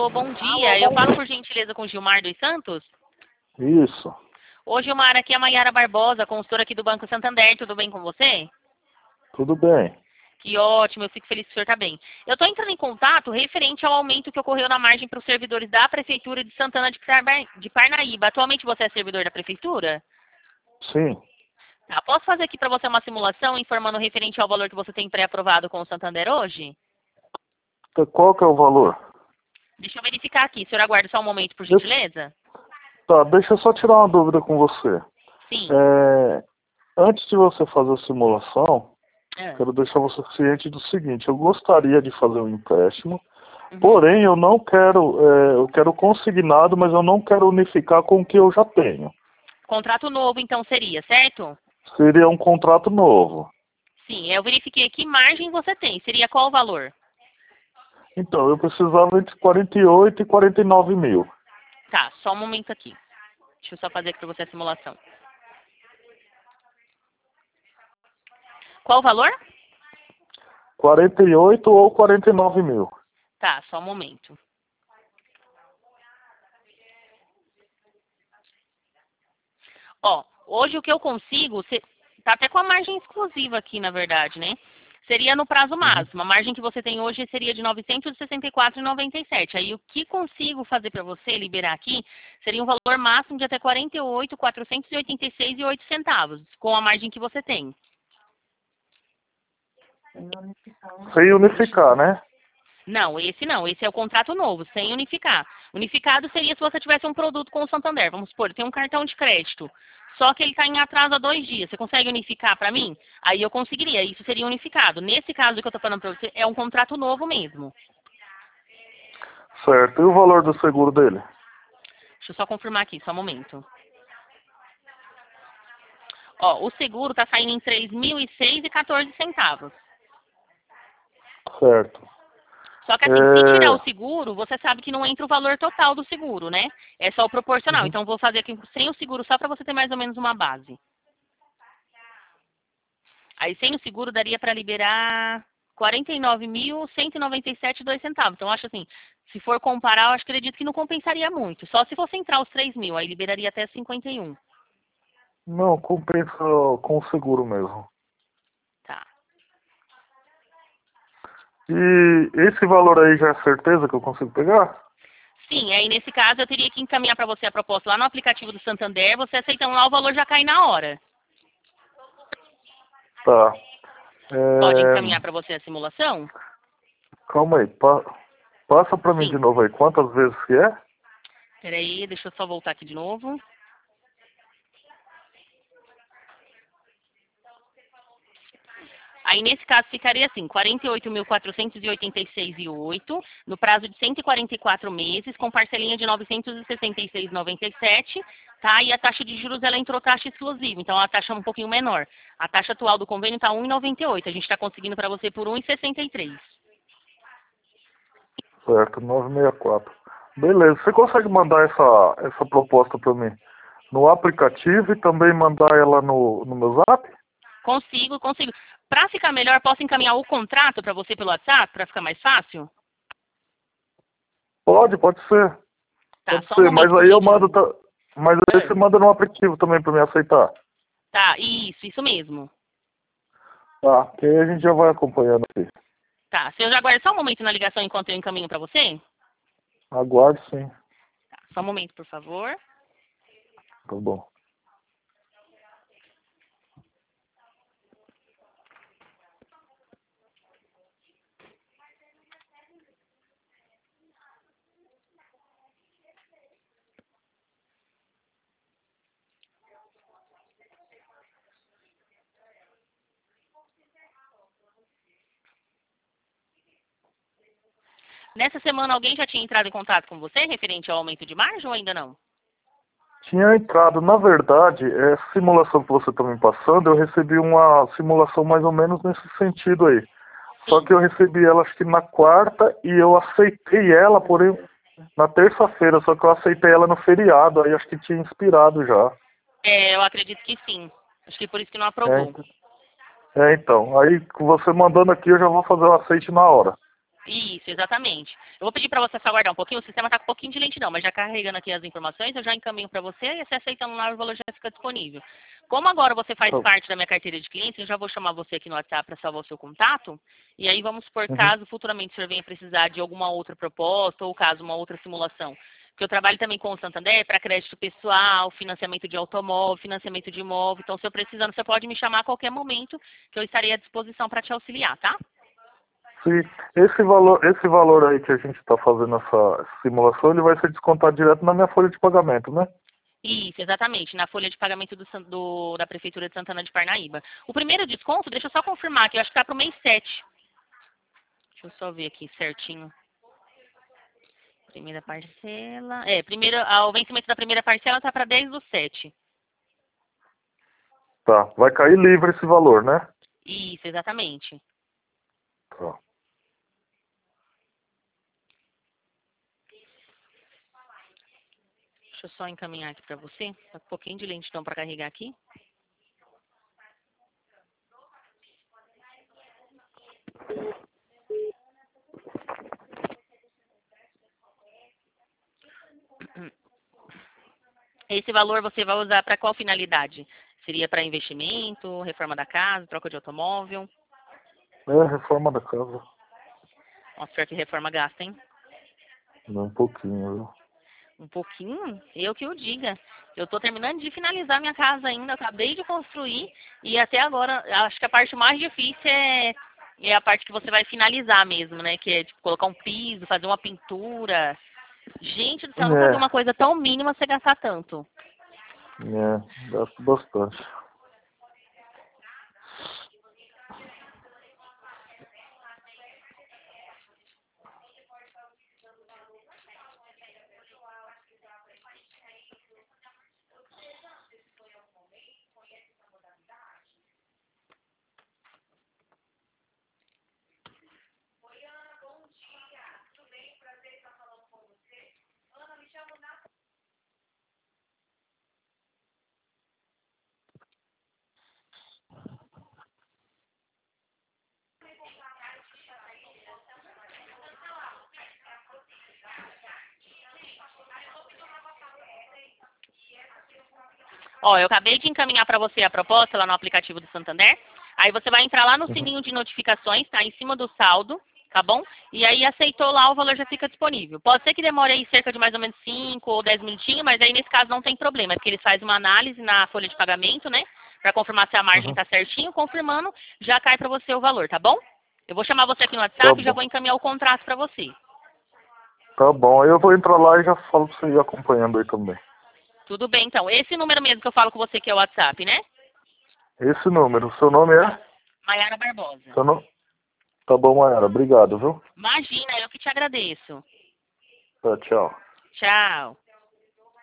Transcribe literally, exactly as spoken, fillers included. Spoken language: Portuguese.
Alô, bom dia. Eu falo por gentileza com Gilmar dos Santos? Isso. Ô, Gilmar, aqui é a Maiara Barbosa, consultora aqui do Banco Santander. Tudo bem com você? Tudo bem. Que ótimo, eu fico feliz que o senhor está bem. Eu estou entrando em contato referente ao aumento que ocorreu na margem para os servidores da Prefeitura de Santana de Carba- de Parnaíba. Atualmente você é servidor da Prefeitura? Sim. Tá, posso fazer aqui para você uma simulação informando referente ao valor que você tem pré-aprovado com o Santander hoje? Então, qual que é o valor? Deixa eu verificar aqui. O senhor aguarda só um momento, por Eu- gentileza? Tá, deixa eu só tirar uma dúvida com você. Sim. É, antes de você fazer a simulação, Ah, quero deixar você ciente do seguinte, eu gostaria de fazer um empréstimo, uhum. porém eu não quero, é, eu quero consignado, mas eu não quero unificar com o que eu já tenho. Contrato novo, então, seria, certo? Seria um contrato novo. Sim, eu verifiquei que margem você tem. Seria qual o valor? Então, eu precisava entre quarenta e oito e quarenta e nove mil. Tá, só um momento aqui. Deixa eu só fazer aqui para você a simulação. Qual o valor? quarenta e oito ou quarenta e nove mil. Tá, só um momento. Ó, hoje o que eu consigo, se- tá até com a margem exclusiva aqui, na verdade, né? Seria no prazo Uhum. máximo. A margem que você tem hoje seria de novecentos e sessenta e quatro reais e noventa e sete. Aí o que consigo fazer para você liberar aqui seria um valor máximo de até quarenta e oito mil quatrocentos e oitenta e seis reais e oito centavos, com a margem que você tem. Sem unificar, né? Não, esse não. Esse é o contrato novo, sem unificar. Unificado seria se você tivesse um produto com o Santander. Vamos supor, tem um cartão de crédito, só que ele está em atraso há dois dias. Você consegue unificar para mim? Aí eu conseguiria. Isso seria unificado. Nesse caso que eu estou falando para você, é um contrato novo mesmo. Certo. E o valor do seguro dele? Deixa eu só confirmar aqui, só um momento. Ó, o seguro está saindo em três mil e seis reais e quatorze centavos. Certo. Só que assim, se tirar o É... seguro, você sabe que não entra o valor total do seguro, né? É só o proporcional. Uhum. Então, vou fazer aqui sem o seguro só para você ter mais ou menos uma base. Aí, sem o seguro, daria para liberar quarenta e nove mil cento e noventa e sete reais e dois centavos. Então, eu acho assim, se for comparar, eu acredito que não compensaria muito. Só se fosse entrar os três mil, aí liberaria até cinquenta e um. Não, compensa com o seguro mesmo. Tá. E esse valor aí já é certeza que eu consigo pegar? Sim, aí nesse caso eu teria que encaminhar para você a proposta lá no aplicativo do Santander. Você aceitando lá, o valor já cai na hora. Tá. Pode É... encaminhar para você a simulação? Calma aí. Pa... Passa pra mim de Sim. novo aí. Quantas vezes que é? Peraí, deixa eu só voltar aqui de novo. Aí, nesse caso, ficaria assim, quarenta e oito mil quatrocentos e oitenta e seis reais e oito centavos, no prazo de cento e quarenta e quatro meses, com parcelinha de novecentos e sessenta e seis reais e noventa e sete centavos, tá? E a taxa de juros, ela entrou taxa exclusiva, então a taxa é um pouquinho menor. A taxa atual do convênio está um real e noventa e oito centavos, a gente está conseguindo para você por um real e sessenta e três centavos. Certo, novecentos e sessenta e quatro. Beleza. Você consegue mandar essa, essa proposta pra mim no aplicativo e também mandar ela no, no meu zap? Consigo, consigo. Para ficar melhor, posso encaminhar o contrato para você pelo WhatsApp, para ficar mais fácil? Pode, pode ser. Tá, Pode só um ser, mas momento, por aí eu mando. gentileza. ta- Mas aí Ah, você manda no aplicativo também pra me aceitar. tá, isso, isso mesmo. Tá, que aí a gente já vai acompanhando aqui. Tá, você já aguarda só um momento na ligação enquanto eu encaminho para você? Aguardo sim. Tá, só um momento, por favor. Tá bom. Nessa semana, alguém já tinha entrado em contato com você referente ao aumento de margem ou ainda não? Tinha entrado, na verdade, essa simulação que você está me passando, eu recebi uma simulação mais ou menos nesse sentido aí. Só Sim. que eu recebi ela acho que na quarta e eu aceitei ela, porém, na terça-feira, só que eu aceitei ela no feriado, aí acho que tinha inspirado já. É, eu acredito que sim. Acho que por isso que não É, aprovou. ent- é então, aí com você mandando aqui eu já vou fazer o aceite na hora. Isso, exatamente. Eu vou pedir para você só aguardar um pouquinho, o sistema está com um pouquinho de lentidão, mas já carregando aqui as informações, eu já encaminho para você e você aceitando lá o valor já fica disponível. Como agora você faz Tá. parte da minha carteira de clientes, eu já vou chamar você aqui no WhatsApp para salvar o seu contato, e aí vamos por Uhum. caso futuramente o senhor venha precisar de alguma outra proposta ou caso uma outra simulação. Porque eu trabalho também com o Santander para crédito pessoal, financiamento de automóvel, financiamento de imóvel, então se eu precisando, você pode me chamar a qualquer momento que eu estarei à disposição para te auxiliar, tá? Sim, esse valor, esse valor aí que a gente está fazendo essa simulação, ele vai ser descontado direto na minha folha de pagamento, né? Isso, exatamente, na folha de pagamento do, San- do- da Prefeitura de Santana de Parnaíba. O primeiro desconto, deixa eu só confirmar, que eu acho que está para o mês sete. Deixa eu só ver aqui certinho. Primeira parcela. É, primeiro, ah, o vencimento da primeira parcela está para dez do sete. Tá, vai cair livre esse valor, né? Isso, exatamente. Tá. Deixa eu só encaminhar aqui para você. Tá um pouquinho de lentidão para carregar aqui. Esse valor você vai usar para qual finalidade? Seria para investimento, reforma da casa, troca de automóvel? É, reforma da casa. Nossa, pior que reforma gasta, hein? Um pouquinho, viu? Um pouquinho? Eu que o diga. Eu estou terminando de finalizar minha casa ainda, eu acabei de construir e até agora acho que a parte mais difícil é, é a parte que você vai finalizar mesmo, né? Que é tipo, colocar um piso, fazer uma pintura. Gente do céu, eu nunca vi É, uma coisa tão mínima você gastar tanto. é, gasto bastante. Ó, eu acabei de encaminhar para você a proposta lá no aplicativo do Santander. Aí você vai entrar lá no Uhum. sininho de notificações, tá? Em cima do saldo, tá bom? E aí aceitou lá, o valor já fica disponível. Pode ser que demore aí cerca de mais ou menos cinco ou dez minutinhos, mas aí nesse caso não tem problema, porque eles fazem uma análise na folha de pagamento, né? Para confirmar se a margem Uhum. tá certinho, confirmando, já cai para você o valor, tá bom? Eu vou chamar você aqui no Tá WhatsApp e já bom. vou encaminhar o contrato para você. Tá bom, aí eu vou entrar lá e já falo pra você ir acompanhando aí também. Tudo bem, então. Esse número mesmo que eu falo com você que é o WhatsApp, né? Esse número, seu nome é? Maiara Barbosa. Seu nome? Tá bom, Mayara, obrigado, viu? Imagina, eu que te agradeço. Tá, tchau. Tchau.